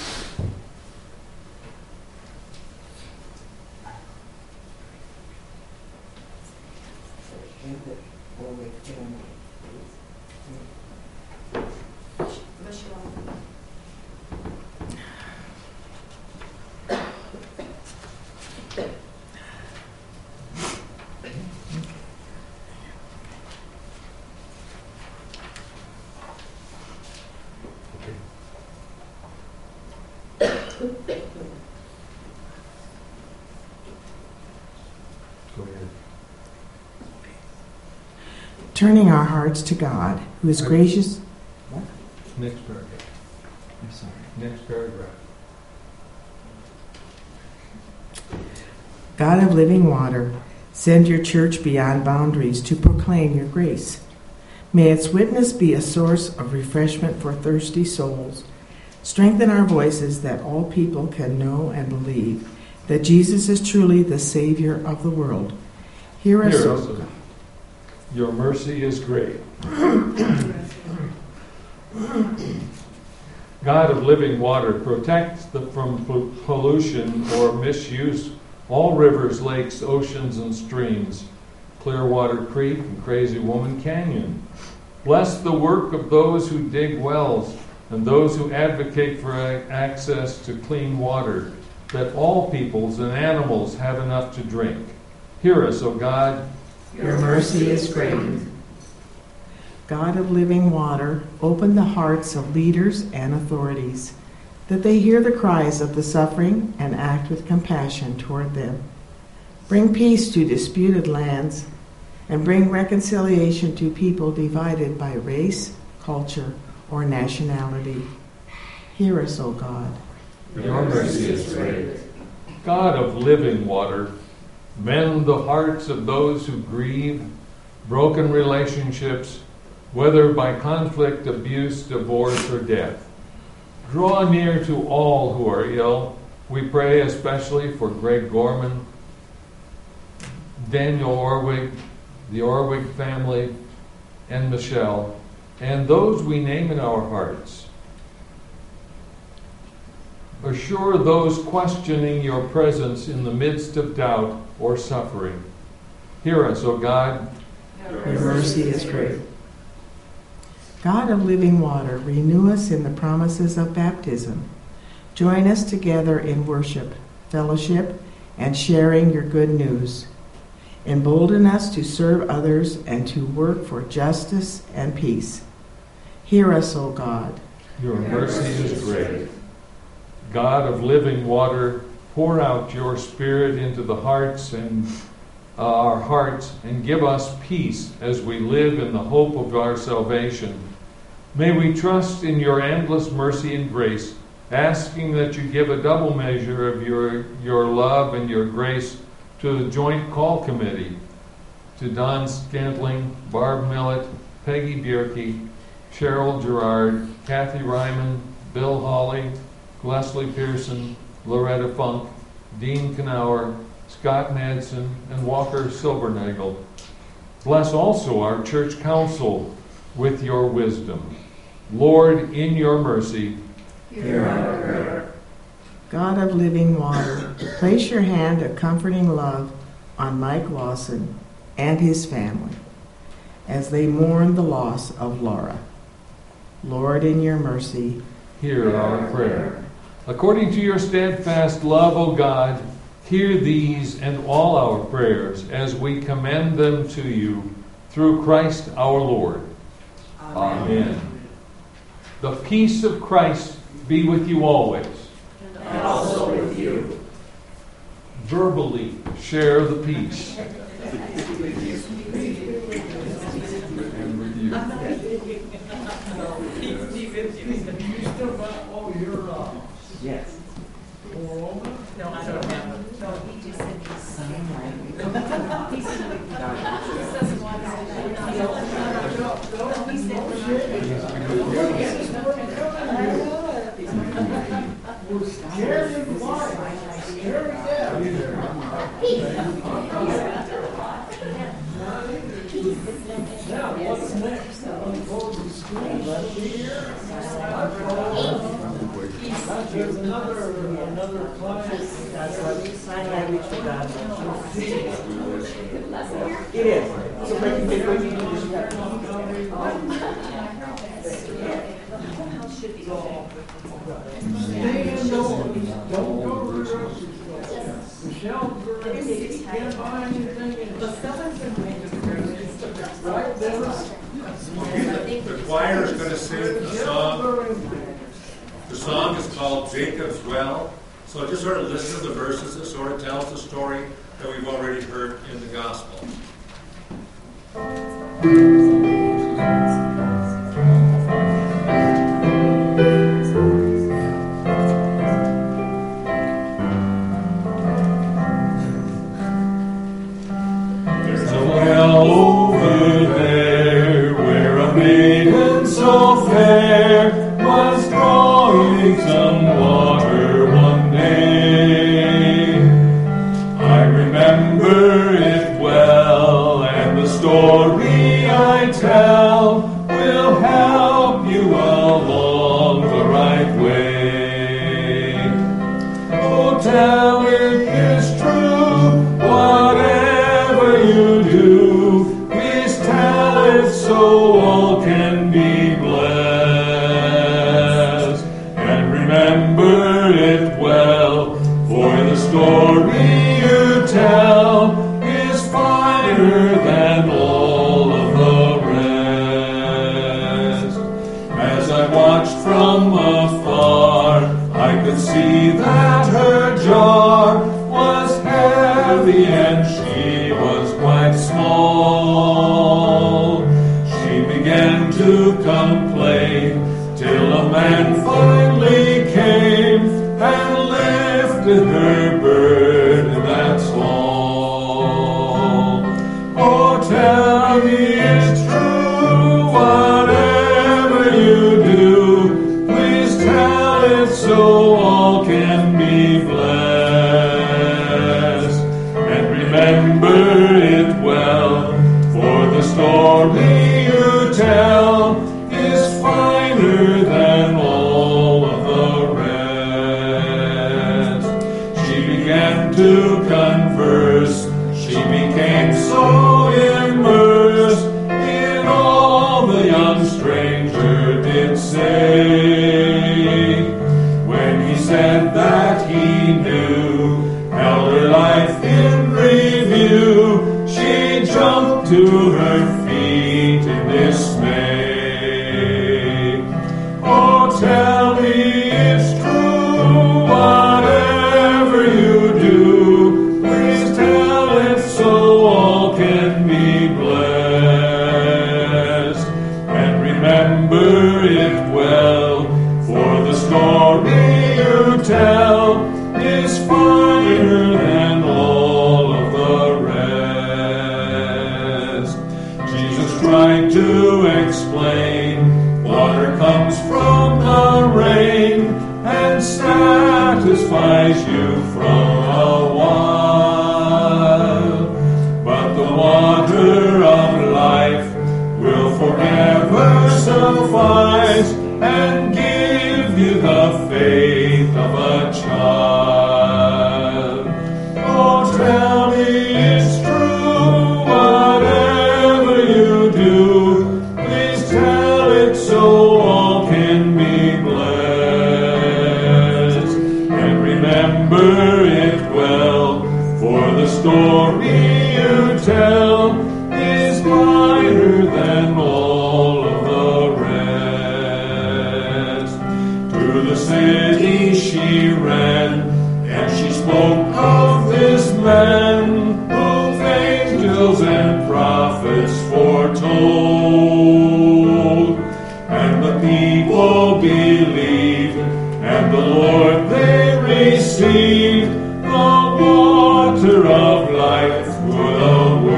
Go ahead. Turning our hearts to God, who is gracious. What? Next paragraph. I'm sorry. Next paragraph. God of living water, send your church beyond boundaries to proclaim your grace. May its witness be a source of refreshment for thirsty souls. Strengthen our voices that all people can know and believe that Jesus is truly the Savior of the world. Hear us, O God. Your mercy is great. God of living water, protect from pollution or misuse all rivers, lakes, oceans, and streams, Clearwater Creek and Crazy Woman Canyon. Bless the work of those who dig wells and those who advocate for access to clean water, that all peoples and animals have enough to drink. Hear us, O God. Your mercy is great. God of living water, open the hearts of leaders and authorities, that they hear the cries of the suffering and act with compassion toward them. Bring peace to disputed lands, and bring reconciliation to people divided by race, culture, or nationality. Hear us, O God. Your mercy is great. God of living water, mend the hearts of those who grieve, broken relationships, whether by conflict, abuse, divorce, or death. Draw near to all who are ill. We pray especially for Greg Gorman, Daniel Orwig, the Orwig family, and Michelle, and those we name in our hearts. Assure those questioning your presence in the midst of doubt or suffering. Hear us, O God. Your mercy is great. God of living water, renew us in the promises of baptism. Join us together in worship, fellowship, and sharing your good news. Embolden us to serve others and to work for justice and peace. Hear us, O God. Your mercy is great. God of living water, pour out your Spirit into the hearts and our hearts and give us peace as we live in the hope of our salvation. May we trust in your endless mercy and grace, asking that you give a double measure of your love and your grace to the Joint Call Committee, to Don Scantling, Barb Millett, Peggy Bierke, Cheryl Gerard, Kathy Ryman, Bill Hawley, Leslie Pearson, Loretta Funk, Dean Knauer, Scott Madsen, and Walker Silbernagel. Bless also our church council with your wisdom. Lord, in your mercy, hear our prayer. God of living water, place your hand of comforting love on Mike Lawson and his family as they mourn the loss of Laura. Lord, in your mercy, hear our prayer. According to your steadfast love, O God, hear these and all our prayers as we commend them to you through Christ our Lord. Amen. The peace of Christ be with you always. And also with you. Verbally share the peace. Yes. No, I don't have them. No, he just said he's There's another client. Sign language for God. It is. So when you do this, you have Don't go to the grocery store. Michelle's very can't buy anything in the right there. The choir is going to sing a song. The song is called Jacob's Well. So just sort of listen to the verses that sort of tells the story that we've already heard in the gospel. There's a well over there where a maiden so fair was drawing some water one day. I remember it well, and the story I tell will help you along the right way. Oh, tell it is true, whatever you do, please tell it so all can be blessed. And remember it well, for the story you tell is finer than all of the rest. As I watched from afar, I could see that her jar was heavy and she was quite small. She began to complain till a man finally came and lifted her burden, that's all. Oh, tell me it's true, whatever you do, please tell it so all can be blessed. And remember it well, for the story you tell is finer than all of the rest. She began to converse, she became so immersed in all the young stranger did say. When he said that he knew, held her life in review, she jumped to her feet in dismay. Oh, tell me it's true, whatever you do, please tell it so all can be blessed. And remember it well, for the story you tell is finer than all of the rest. Jesus tried to explain, water comes from the rain and satisfies you from a while. But the water of life will forever suffice and give you the faith of a child. Oh, tell me it's true, whatever you do, please tell it so all can be blessed. And remember it well, for the story you tell is finer than all of the rest. To the city she ran, and she spoke of this man whom angels and prophets foretold. And the people believed, and the Lord they received the water of life for the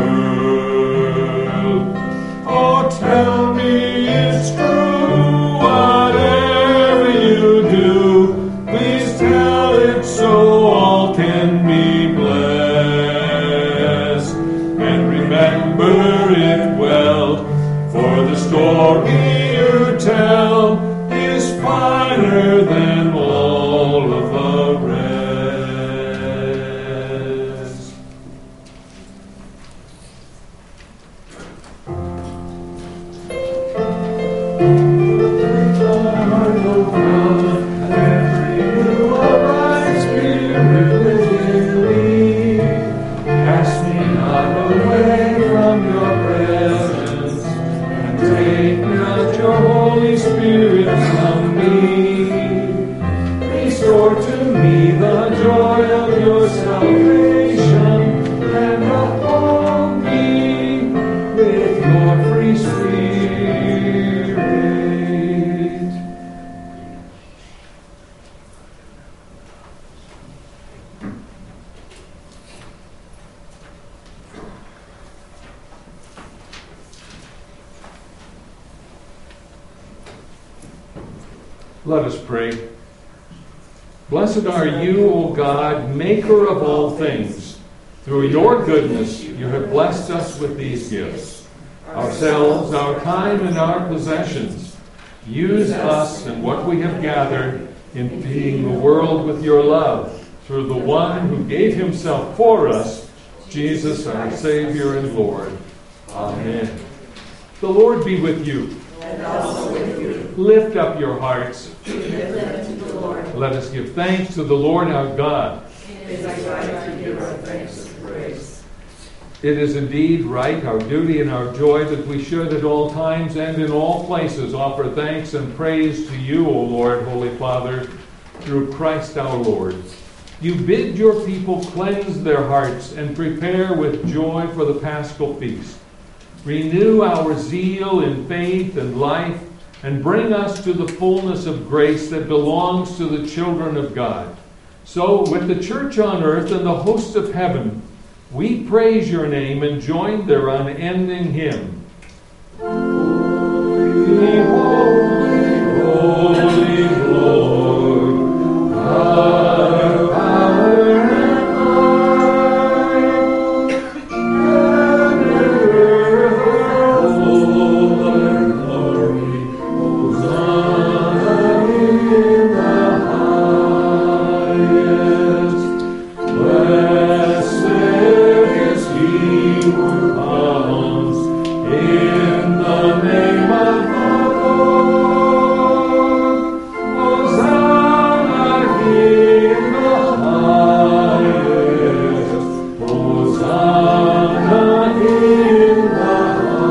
world. Oh, tell me it's true, whatever you do, please tell it so all can be blessed. And remember it well, for the story you tell is finer than all of the rest. Cast me not away from your presence, and take not your Holy Spirit from me. Restore to me the joy of your salvation, and uphold me with your free Spirit. Let us pray. Blessed are you, O God, maker of all things. Through your goodness you have blessed us with these gifts, ourselves, our time, and our possessions. Use us and what we have gathered in feeding the world with your love, through the one who gave himself for us, Jesus, our Savior and Lord. Amen. The Lord be with you. And also with you. Lift up your hearts. Lift them to the Lord. Let us give thanks to the Lord our God. It is right to give our thanks and praise. It is indeed right, our duty and our joy, that we should at all times and in all places offer thanks and praise to you, O Lord, Holy Father, through Christ our Lord. You bid your people cleanse their hearts and prepare with joy for the Paschal feast. Renew our zeal in faith and life, and bring us to the fullness of grace that belongs to the children of God. So, with the church on earth and the hosts of heaven, we praise your name and join their unending hymn. Holy, holy, holy Lord, our power and might, and earth full of glory, Hosanna in the highest. Blessed is he who comes in the name of the Lord. Hosanna in the highest. Hosanna in the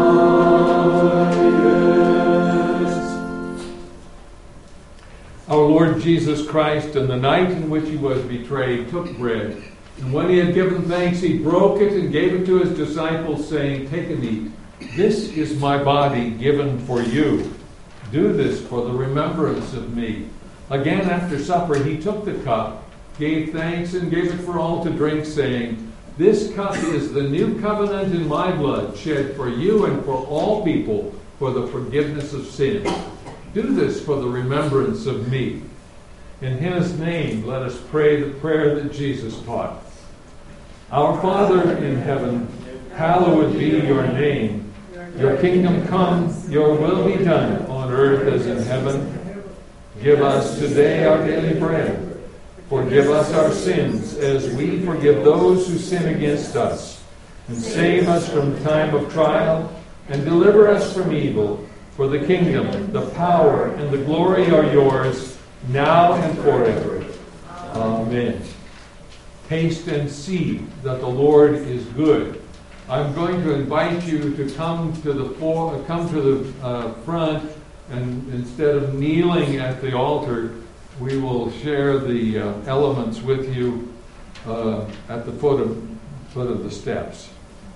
highest. Our Lord Jesus Christ, in the night in which he was betrayed, took bread. And when he had given thanks, he broke it and gave it to his disciples, saying, "Take and eat. This is my body given for you. Do this for the remembrance of me." Again, after supper, he took the cup, gave thanks, and gave it for all to drink, saying, "This cup is the new covenant in my blood, shed for you and for all people for the forgiveness of sin. Do this for the remembrance of me." In his name, let us pray the prayer that Jesus taught. Our Father in heaven, hallowed be your name. Your kingdom come, your will be done on earth as in heaven. Give us today our daily bread. Forgive us our sins as we forgive those who sin against us. And save us from the time of trial and deliver us from evil. For the kingdom, the power, and the glory are yours, now and forever. Amen. Taste and see that the Lord is good. I'm going to invite you to come to the front, and instead of kneeling at the altar, we will share the elements with you at the foot of the steps.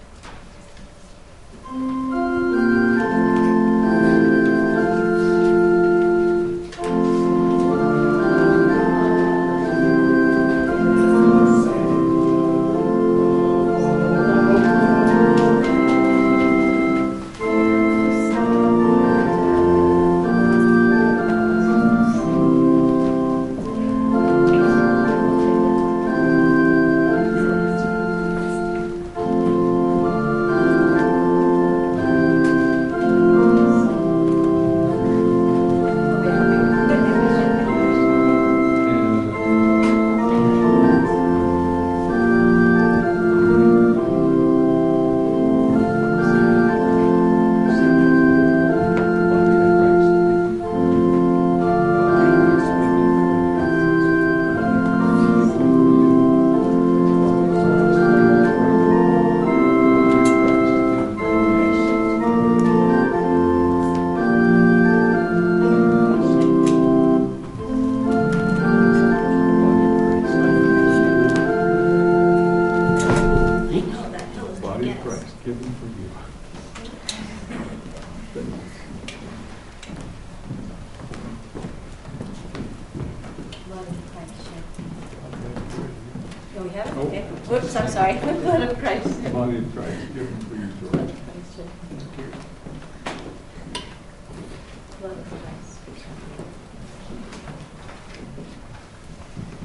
Oh, we have it? Okay. Whoops, I'm sorry. Blood of Christ. Body of Christ, given for you, Blood George. of Christ. Blood of Christ.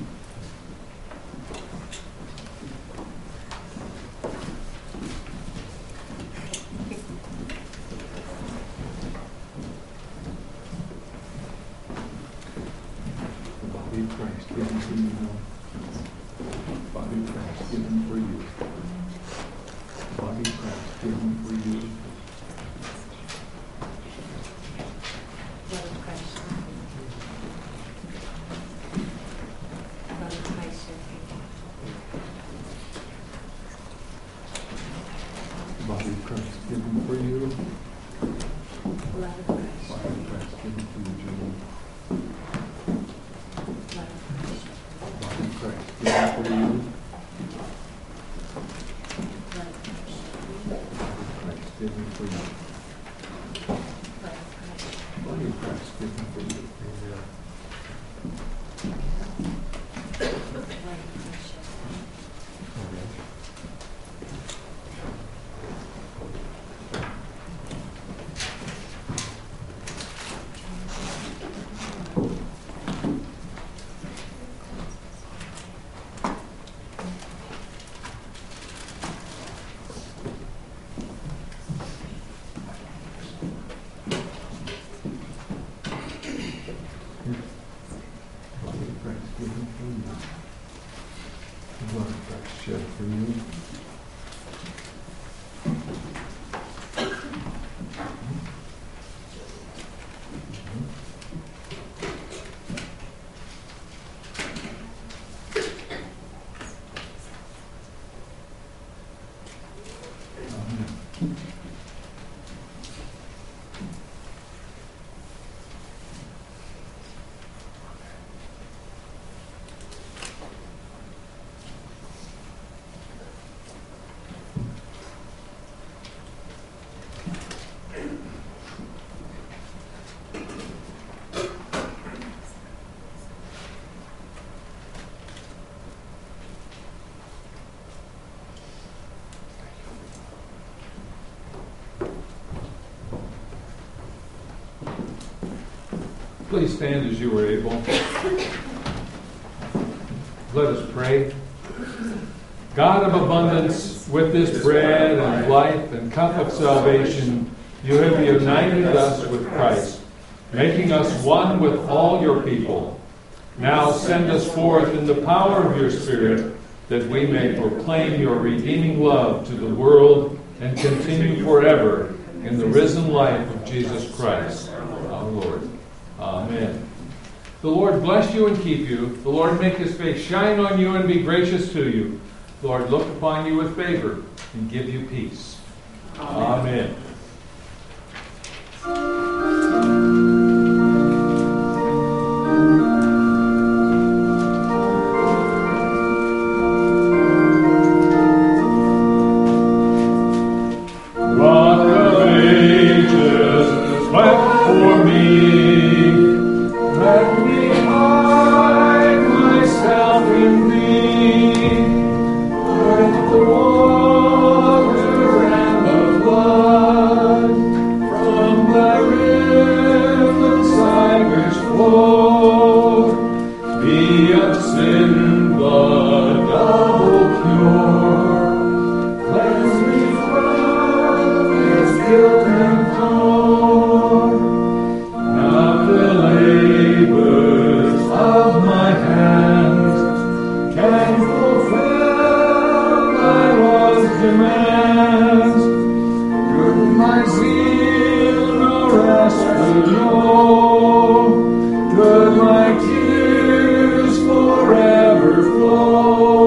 Body of Christ given for you. Body of Christ given for you. Body of Christ given for you. Blood of Christ. Blood of Christ. Body of Christ given for you. Blood of Christ. Body of Christ given for you, Julie. Blood of Christ. Body of Christ given for you. Blood of Christ. Christ given for you. Blood of Christ. Body of Christ given for you. Blood of Christ. Body of Christ given for you. The blood of Christ shed for you. Amen. Please stand as you are able. Let us pray. God of abundance, with this bread and life and cup of salvation, you have united us with Christ, making us one with all your people. Now send us forth in the power of your Spirit, that we may proclaim your redeeming love to the world and continue forever in the risen life of Jesus Christ, our Lord. Amen. The Lord bless you and keep you. The Lord make his face shine on you and be gracious to you. The Lord look upon you with favor and give you peace. Amen. Rock of ages, wept for me. Let me hide myself in thee. Let the water and the blood from thy riven side which flowed be of sin blood double pure. Cleanse me from its guilt and harm. Not the labors of my hands can fulfill thy law's demands. Could my zeal no rest could know, could my tears forever flow.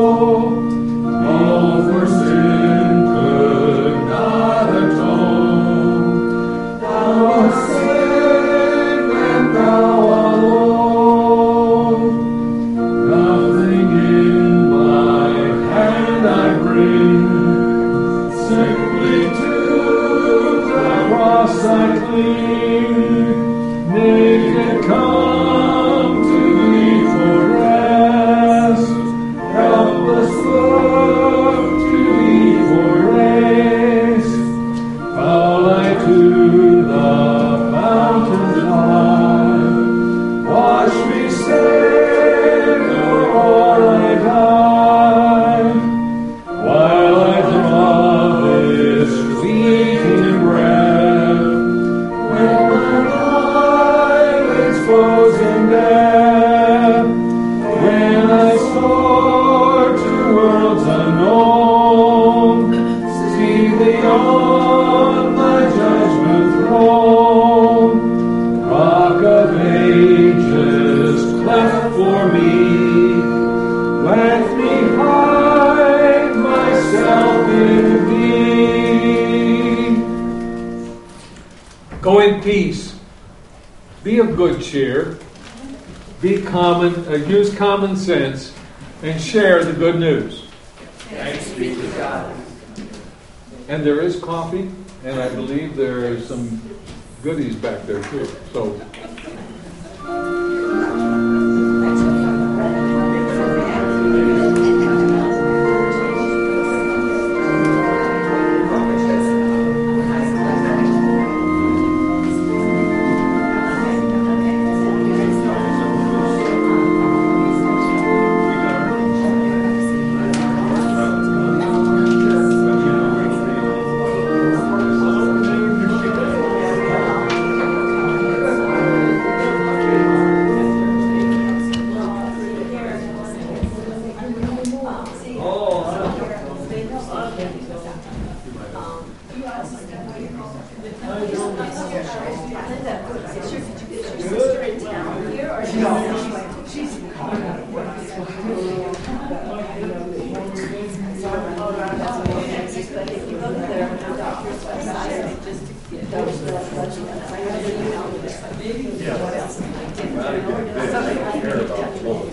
share. Be use common sense and share the good news. Thanks be to God. And there is coffee, and I believe there is some goodies back there too. So. Yeah.